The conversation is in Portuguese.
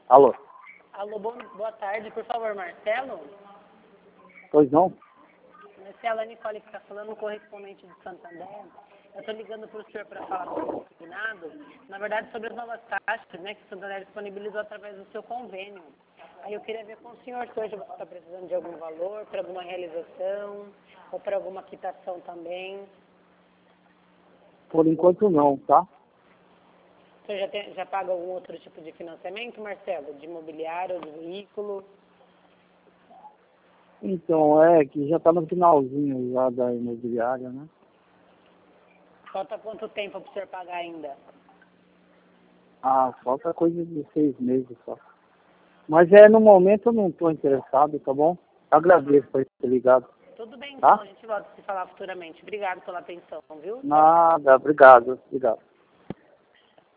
Alô? Alô, boa tarde, por favor, Marcelo? Pois não? Marcelo, a Nicole que está falando, correspondente de Santander. Eu estou ligando para o senhor para falar sobre o combinado. Na verdade, sobre as novas taxas, né, que o Santander disponibilizou através do seu convênio. Aí eu queria ver com o senhor se hoje você está precisando de algum valor, para alguma realização, ou para alguma quitação também. Por enquanto não, tá? O senhor já paga algum outro tipo de financiamento, Marcelo? De imobiliário ou de veículo? Então, que já tá no finalzinho já da imobiliária, né? Falta quanto tempo para o senhor pagar ainda? Ah, falta coisa de 6 meses só. Mas no momento eu não estou interessado, tá bom? Agradeço por ter ligado. Tudo bem, Tá? então, a gente volta a se falar futuramente. Obrigado pela atenção, viu? Nada, obrigado.